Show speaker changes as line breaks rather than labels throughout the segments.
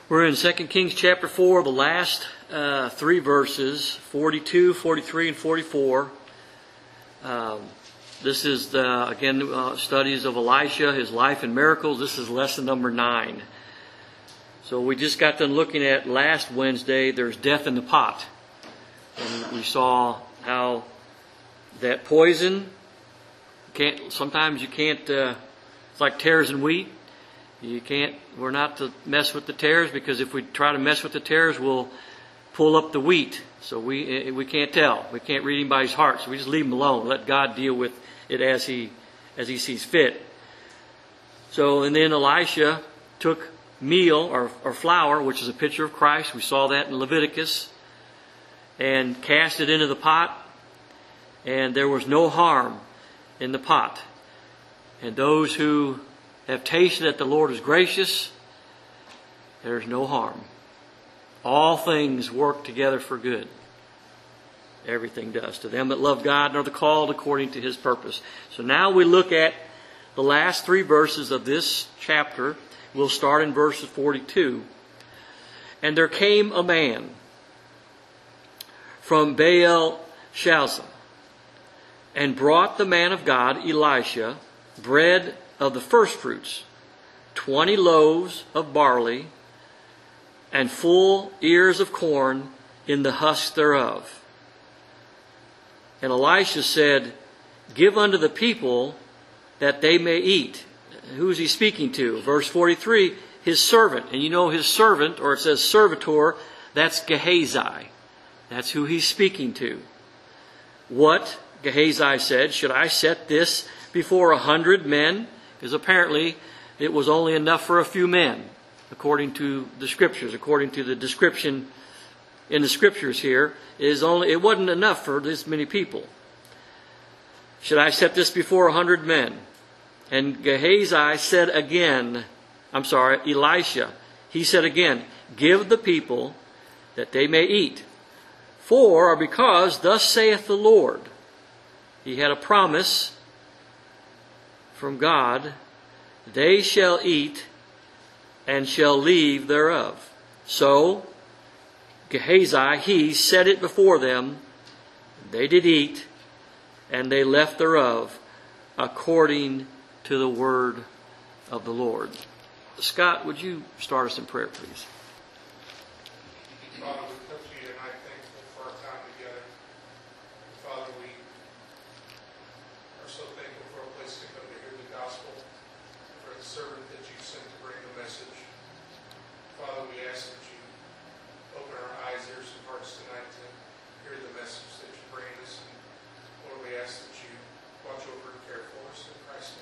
We're in 2 Kings chapter 4, the last three verses, 42, 43, and 44. This is, studies of Elisha, his life and miracles. This is lesson number 9. So we just got done looking at last Wednesday, there's death in the pot. And we saw how that poison, sometimes you can't, it's like tares in wheat. We're not to mess with the tares, because if we try to mess with the tares, we'll pull up the wheat. So we can't tell. We can't read anybody's heart. So we just leave them alone. Let God deal with it as he sees fit. So, and then Elisha took meal or flour, which is a picture of Christ. We saw that in Leviticus, and cast it into the pot. And there was no harm in the pot. And those who have tasted that the Lord is gracious, there's no harm. All things work together for good. Everything does. To them that love God and are the called according to His purpose. So now we look at the last three verses of this chapter. We'll start in verse 42. And there came a man from Baal-Shalzah, and brought the man of God, Elisha, bread of the firstfruits, 20 loaves of barley, and full ears of corn in the husk thereof. And Elisha said, Give unto the people that they may eat. Who is he speaking to? Verse 43, his servant. And you know his servant, or it says servitor, that's Gehazi. That's who he's speaking to. What, Gehazi said, should I set this before 100 men? Because apparently it was only enough for a few men, according to the Scriptures. According to the description in the Scriptures here, it wasn't enough for this many people. Should I set this before 100 men? And Gehazi said again, Elisha, he said again, Give the people that they may eat. For, or because, thus saith the Lord. He had a promise from God, they shall eat and shall leave thereof. So Gehazi, he set it before them. They did eat, and they left thereof, according to the word of the Lord. Scott, would you start us in prayer, please?
Father, we come to you tonight thankful for our time together. Father, we are so thankful for a place to come to hear the gospel, for the servant that you sent to bring the message. Father, we ask that you open our eyes, ears, and hearts tonight to hear the message that you bring us. And Lord, we ask that you watch over and care for us in Christ's name.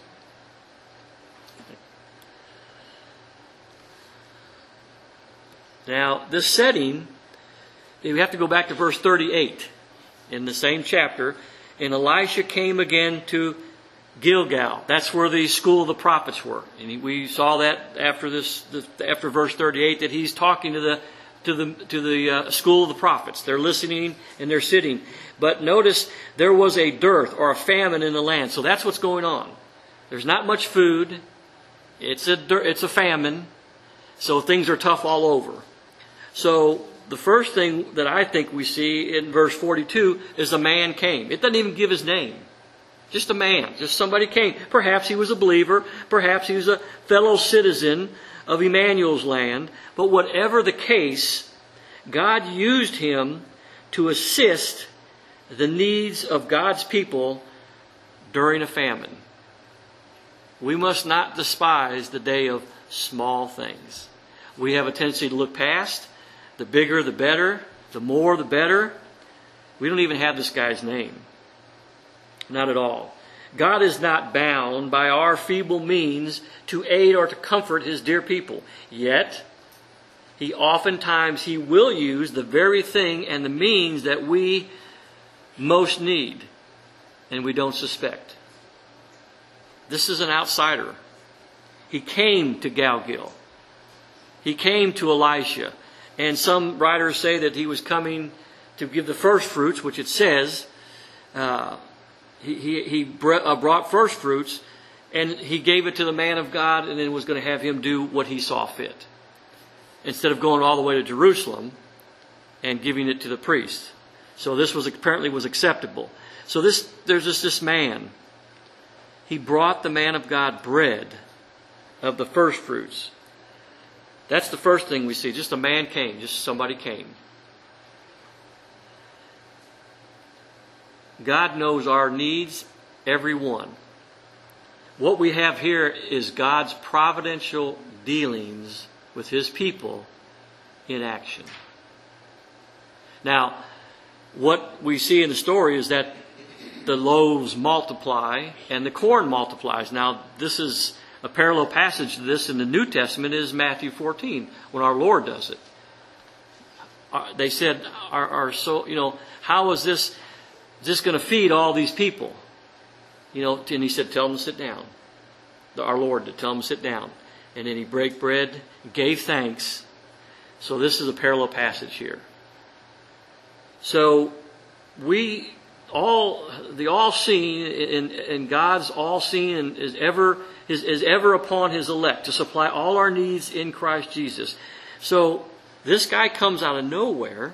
Now, this setting, we have to go back to verse 38 in the same chapter. And Elisha came again to Gilgal. That's where the school of the prophets were. And we saw that after verse 38, that he's talking to the school of the prophets. They're listening and they're sitting. But notice there was a dearth or a famine in the land. So that's what's going on. There's not much food. It's a famine. So things are tough all over. So the first thing that I think we see in verse 42 is a man came. It doesn't even give his name. Just a man. Just somebody came. Perhaps he was a believer. Perhaps he was a fellow citizen of Emmanuel's land. But whatever the case, God used him to assist the needs of God's people during a famine. We must not despise the day of small things. We have a tendency to look past. The bigger, the better. The more, the better. We don't even have this guy's name. Not at all. God is not bound by our feeble means to aid or to comfort His dear people. Yet, He will use the very thing and the means that we most need and we don't suspect. This is an outsider. He came to Gilgal. He came to Elisha. And some writers say that he was coming to give the first fruits, which it says. He brought first fruits, and he gave it to the man of God, and then was going to have him do what he saw fit. instead of going all the way to Jerusalem and giving it to the priest. So this was apparently was acceptable. So there's this man. He brought the man of God bread of the first fruits. That's the first thing we see. Just a man came. Just somebody came. God knows our needs, every one. What we have here is God's providential dealings with His people in action. Now, what we see in the story is that the loaves multiply and the corn multiplies. Now, this is a parallel passage to this in the New Testament is Matthew 14, when our Lord does it. They said, how is this going to feed all these people? And He said, tell them to sit down. Our Lord to tell them to sit down. And then He broke bread, gave thanks. So this is a parallel passage here. So the all-seeing and God's all-seeing is ever upon His elect to supply all our needs in Christ Jesus. So this guy comes out of nowhere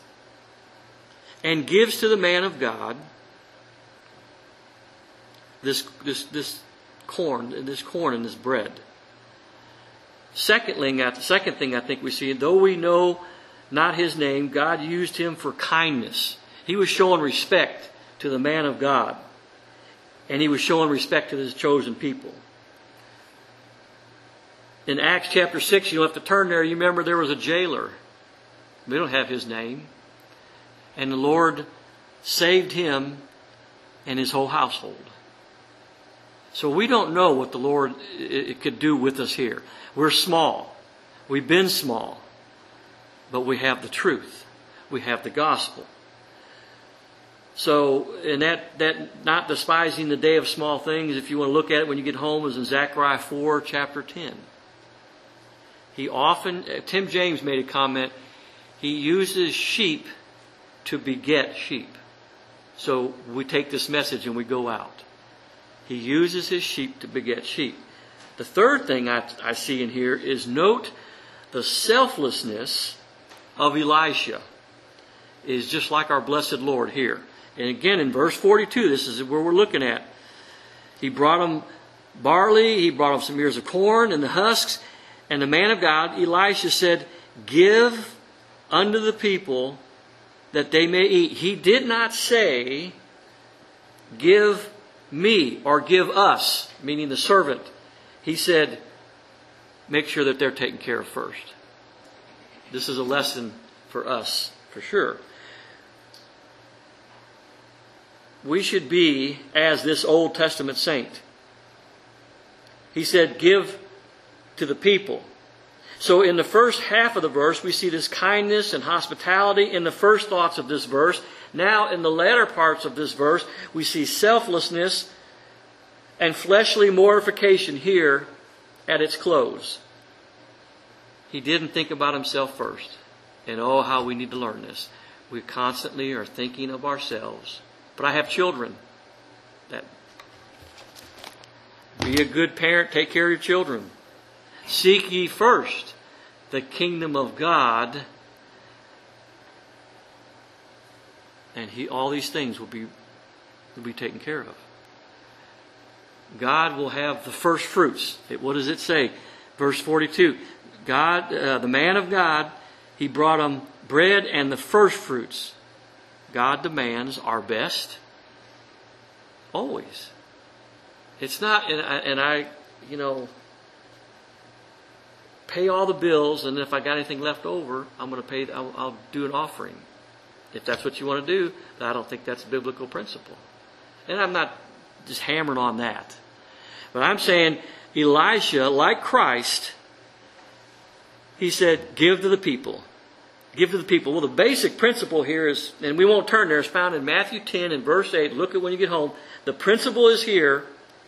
and gives to the man of God this corn and this bread. Second thing I think we see, though we know not his name, God used him for kindness. He was showing respect to the man of God. And He was showing respect to His chosen people. In Acts chapter 6, you don't have to turn there. You remember there was a jailer. We don't have his name. And the Lord saved him and his whole household. So we don't know what the Lord could do with us here. We're small. We've been small. But we have the truth. We have the gospel. So, and that not despising the day of small things, if you want to look at it when you get home, is in Zechariah 4, chapter 10. Tim James made a comment, he uses sheep to beget sheep. So we take this message and we go out. He uses his sheep to beget sheep. The third thing I see in here is note the selflessness of Elisha is just like our blessed Lord here. And again, in verse 42, this is where we're looking at. He brought him barley, he brought him some ears of corn and the husks. And the man of God, Elisha, said, give unto the people that they may eat. He did not say, give me or give us, meaning the servant. He said, make sure that they're taken care of first. This is a lesson for us, for sure. We should be as this Old Testament saint. He said, give to the people. So in the first half of the verse, we see this kindness and hospitality in the first thoughts of this verse. Now in the latter parts of this verse, we see selflessness and fleshly mortification here at its close. He didn't think about himself first. And oh, how we need to learn this. We constantly are thinking of ourselves. But I have children. Be a good parent. Take care of your children. Seek ye first the kingdom of God, and all these things will be taken care of. God will have the first fruits. What does it say? Verse 42. God, the man of God, He brought him bread and the first fruits. God demands our best. Always. It's not, and I pay all the bills, and if I got anything left over, I'll do an offering. If that's what you want to do, but I don't think that's a biblical principle. And I'm not just hammering on that. But I'm saying Elisha, like Christ, he said, give to the people. Give to the people. Well, the basic principle here is, and we won't turn there, it's found in Matthew 10 and verse 8. Look at when you get home. The principle is here.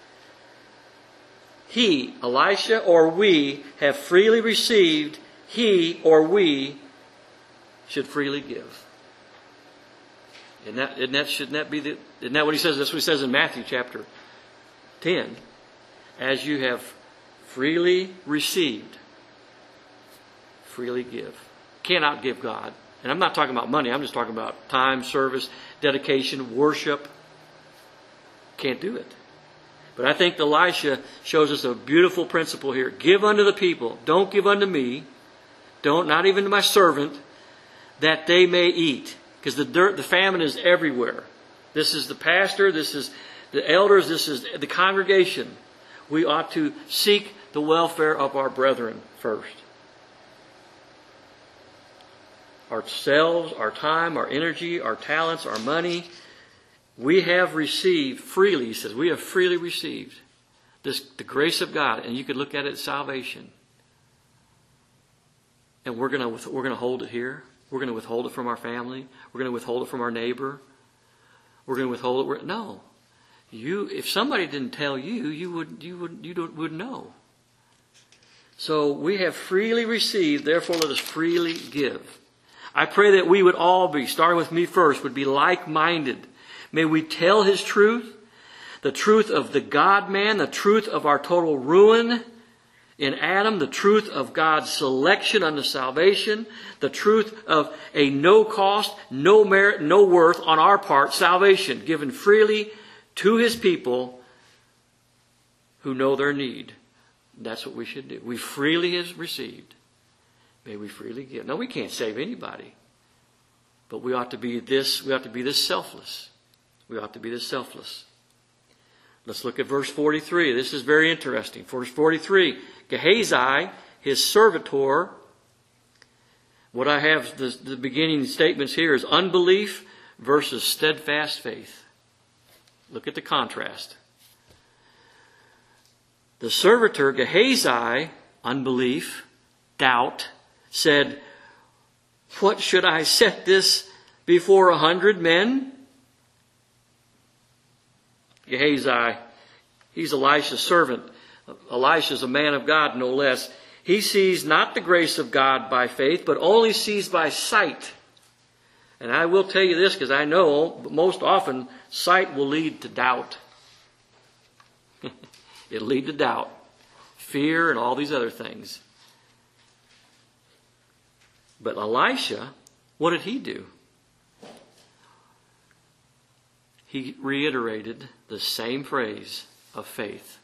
He, Elisha, or we have freely received. He or we should freely give. Isn't that what he says? That's what he says in Matthew chapter 10. As you have freely received, freely give. Cannot give God. And I'm not talking about money. I'm just talking about time, service, dedication, worship. Can't do it. But I think Elisha shows us a beautiful principle here. Give unto the people. Don't give unto me. Not even to my servant, that they may eat. Because the famine is everywhere. This is the pastor. This is the elders. This is the congregation. We ought to seek the welfare of our brethren first. Ourselves, our time, our energy, our talents, our money. We have received freely, he says, we have freely received the grace of God. And you could look at it as salvation. And we're going to hold it here. We're going to withhold it from our family. We're going to withhold it from our neighbor. We're going to withhold it. No. If somebody didn't tell you, you would know. So we have freely received, therefore let us freely give. I pray that we would all be, starting with me first, would be like-minded. May we tell His truth, the truth of the God-man, the truth of our total ruin in Adam, the truth of God's selection unto salvation, the truth of a no cost, no merit, no worth on our part salvation, given freely to His people who know their need. That's what we should do. We freely have received. May we freely give. No, we can't save anybody. But we ought to be this selfless. We ought to be this selfless. Let's look at verse 43. This is very interesting. Verse 43. Gehazi, his servitor. What I have, the beginning statements here is unbelief versus steadfast faith. Look at the contrast. The servitor, Gehazi, unbelief, doubt, said, what should I set this before 100 men? Gehazi, he's Elisha's servant. Elisha's a man of God, no less. He sees not the grace of God by faith, but only sees by sight. And I will tell you this, because I know most often sight will lead to doubt. It'll lead to doubt, fear, and all these other things. But Elisha, what did he do? He reiterated the same phrase of faith.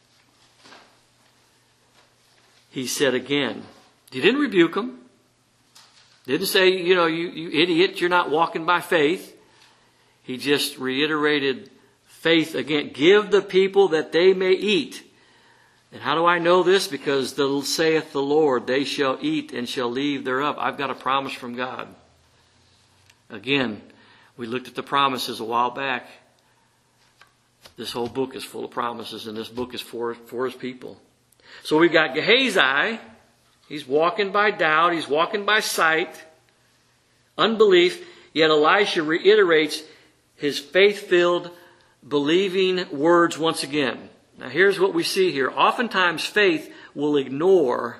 He said again, he didn't rebuke him. Didn't say, you idiot, you're not walking by faith. He just reiterated faith again. Give the people that they may eat. And how do I know this? Because saith the Lord, they shall eat and shall leave thereof. I've got a promise from God. Again, we looked at the promises a while back. This whole book is full of promises, and this book is for His people. So we've got Gehazi. He's walking by doubt. He's walking by sight. Unbelief. Yet Elisha reiterates his faith-filled, believing words once again. Now here's what we see here. Oftentimes faith will ignore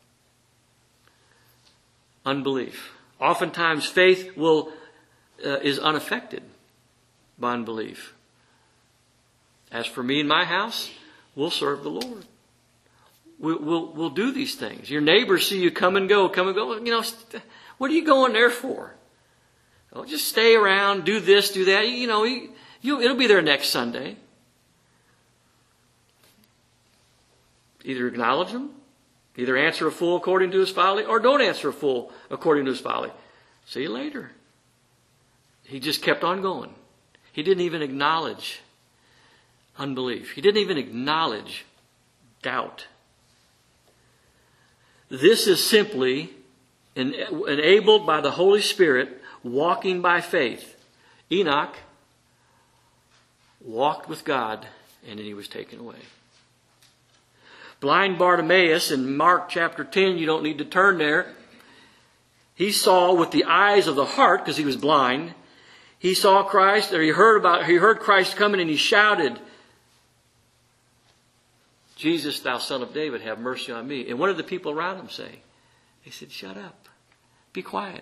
unbelief. Oftentimes faith is unaffected by unbelief. As for me and my house, we'll serve the Lord. We'll do these things. Your neighbors see you come and go. What are you going there for? Oh, just stay around, do this, do that. It'll be there next Sunday. Either acknowledge him, either answer a fool according to his folly, or don't answer a fool according to his folly. See you later. He just kept on going. He didn't even acknowledge unbelief. He didn't even acknowledge doubt. This is simply enabled by the Holy Spirit walking by faith. Enoch walked with God and then he was taken away. Blind Bartimaeus in Mark chapter 10, you don't need to turn there. He saw with the eyes of the heart, because he was blind. He saw Christ, or he heard Christ coming and he shouted, Jesus, thou son of David, have mercy on me. And what did the people around him say? They said, shut up. Be quiet.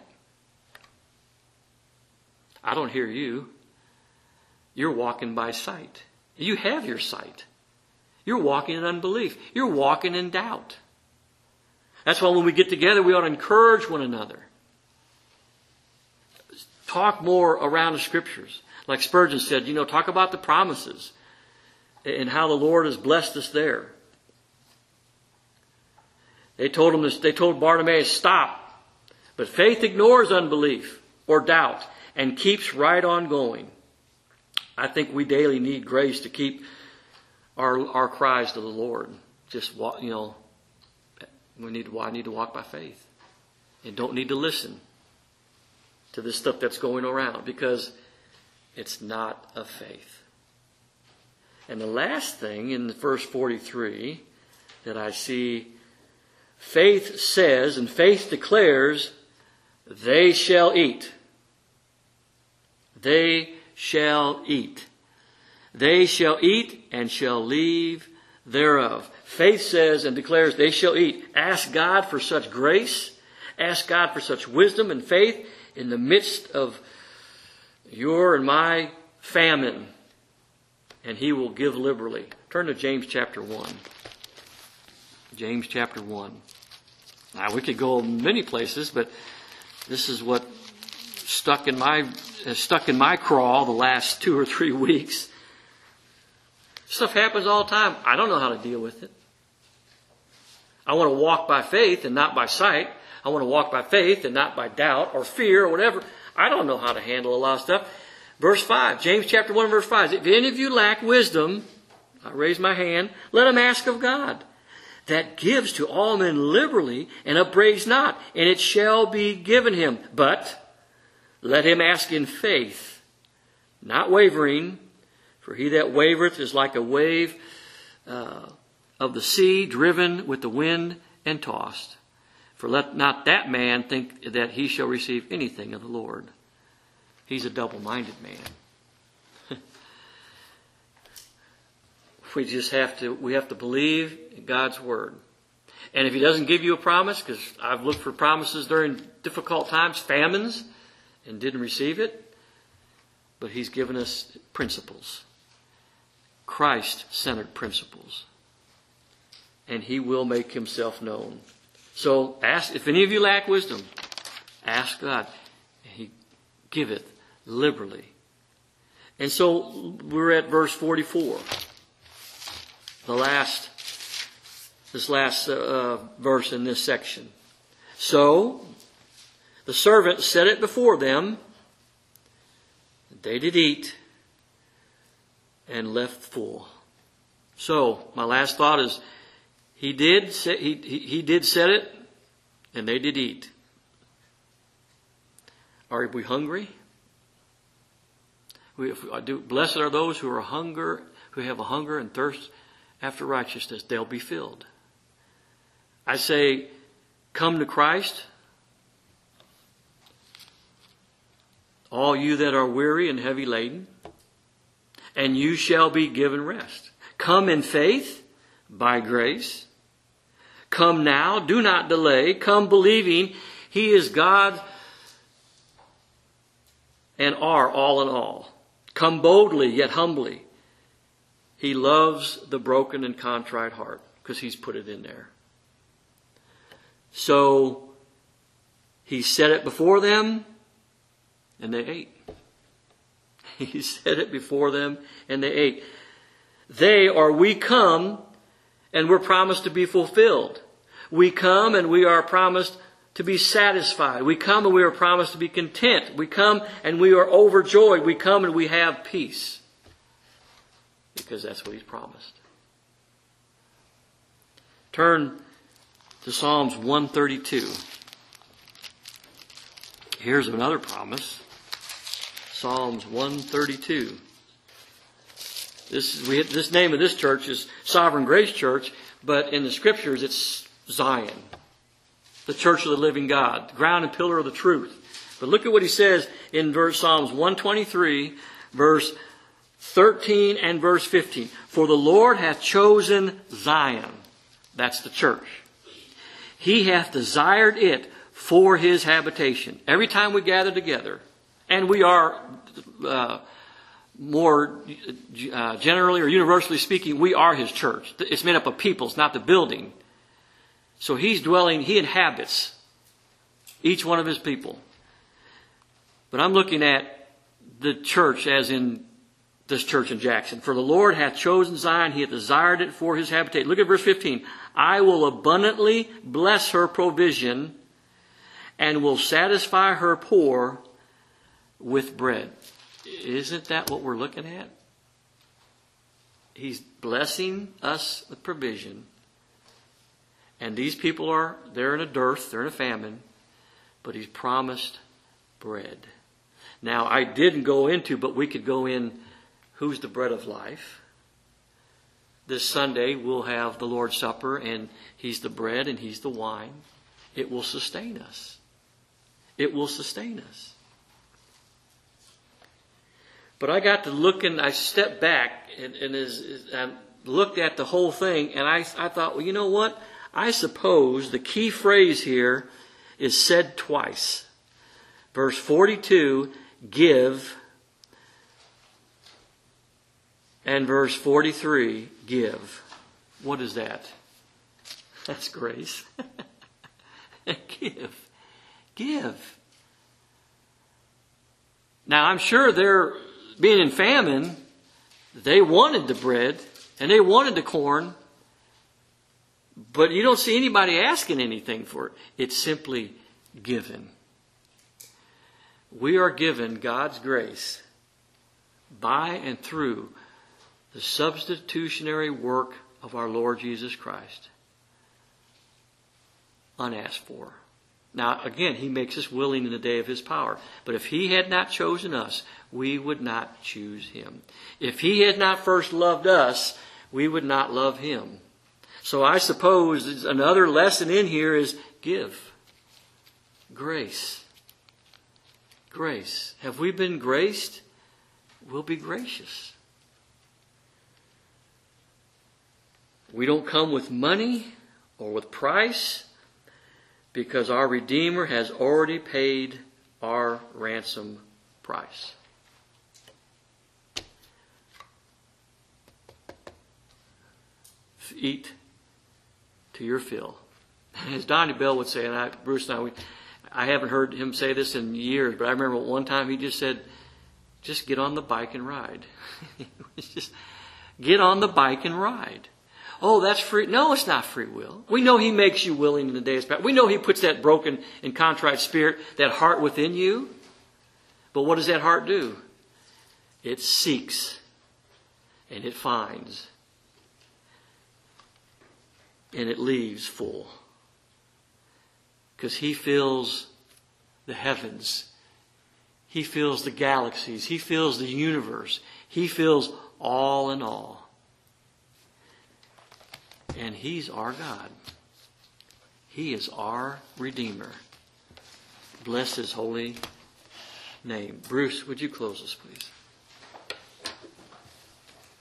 I don't hear you. You're walking by sight. You have your sight. You're walking in unbelief. You're walking in doubt. That's why when we get together, we ought to encourage one another. Talk more around the Scriptures. Like Spurgeon said, talk about the promises and how the Lord has blessed us there. They told Bartimaeus, stop. But faith ignores unbelief or doubt and keeps right on going. I think we daily need grace to keep our cries to the Lord. Just walk, I need to walk by faith. And don't need to listen to this stuff that's going around because it's not of faith. And the last thing in verse 43 that I see, faith says and faith declares, they shall eat. They shall eat. They shall eat and shall leave thereof. Faith says and declares they shall eat. Ask God for such grace. Ask God for such wisdom and faith in the midst of your and my famine. And He will give liberally. Turn to James chapter 1. James chapter 1. Now we could go many places, but this is what stuck in my craw the last 2 or 3 weeks. Stuff happens all the time. I don't know how to deal with it. I want to walk by faith and not by sight. I want to walk by faith and not by doubt or fear or whatever. I don't know how to handle a lot of stuff. Verse 5, James chapter 1, verse 5. If any of you lack wisdom, I raise my hand, let him ask of God, that gives to all men liberally and upbraids not, and it shall be given him. But let him ask in faith, not wavering, for he that wavereth is like a wave of the sea, driven with the wind and tossed. For let not that man think that he shall receive anything of the Lord. He's a double-minded man. We have to believe in God's word. And if He doesn't give you a promise, because I've looked for promises during difficult times, famines, and didn't receive it, but He's given us principles. Christ-centered principles. And He will make Himself known. So ask, if any of you lack wisdom, ask God. And He giveth liberally. And so we're at verse 44. This last verse in this section. So the servant set it before them. They did eat and left full. So my last thought is, he did set it, and they did eat. Are we hungry? Blessed are those who have a hunger and thirst after righteousness. They'll be filled. I say, come to Christ, all you that are weary and heavy laden, and you shall be given rest. Come in faith, by grace. Come now, do not delay. Come believing He is God and are all in all. Come boldly, yet humbly. He loves the broken and contrite heart, because He's put it in there. So He set it before them, and they ate. He set it before them, and they ate. We come, and we're promised to be fulfilled. We come, and we are promised to be satisfied. We come, and we are promised to be content. We come, and we are overjoyed. We come, and we have peace. Because that's what He's promised. Turn to Psalms 132. Here's another promise. Psalms 132. This name of this church is Sovereign Grace Church, but in the Scriptures it's Zion, the Church of the Living God, the ground and pillar of the truth. But look at what he says in Psalms 123, verse 13 and verse 15. For the Lord hath chosen Zion. That's the church. He hath desired it for His habitation. Every time we gather together, and we are more generally or universally speaking, we are His church. It's made up of people. It's not the building. So he's dwelling, he inhabits each one of his people. But I'm looking at the church as in this church in Jackson. For the Lord hath chosen Zion, he hath desired it for his habitation. Look at verse 15. I will abundantly bless her provision and will satisfy her poor with bread. Isn't that what we're looking at? He's blessing us with provision. And these people they're in a dearth, they're in a famine, but he's promised bread. Now, I didn't go into, but we could go in, who's the bread of life? This Sunday we'll have the Lord's Supper, and he's the bread and he's the wine. It will sustain us. It will sustain us. But I got to looking, I stepped back and I looked at the whole thing, and I thought, well, you know what? I suppose the key phrase here is said twice. Verse 42, give. And verse 43, give. What is that? That's grace. Give. Give. Now, I'm sure they're being in famine. They wanted the bread and they wanted the corn. But you don't see anybody asking anything for it. It's simply given. We are given God's grace by and through the substitutionary work of our Lord Jesus Christ. Unasked for. Now, again, he makes us willing in the day of his power. But if he had not chosen us, we would not choose him. If he had not first loved us, we would not love him. So I suppose another lesson in here is give. Grace. Grace. Have we been graced? We'll be gracious. We don't come with money or with price, because our Redeemer has already paid our ransom price. Eat to your fill. As Donnie Bell would say, and Bruce and I haven't heard him say this in years, but I remember one time he just said, just get on the bike and ride. Just get on the bike and ride. Oh, that's free. No, it's not free will. We know he makes you willing in the day of power. We know he puts that broken and contrite spirit, that heart within you. But what does that heart do? It seeks and it finds. And it leaves full. Because he fills the heavens. He fills the galaxies. He fills the universe. He fills all in all. And he's our God. He is our Redeemer. Bless his holy name. Bruce, would you close us, please?